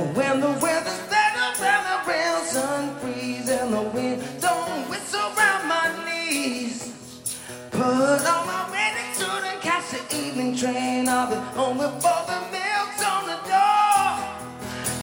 When the weather's better, when the real sun breeze and the wind don't whistle around my knees. Put on my rainy suit and catch the evening train. I'll be home before the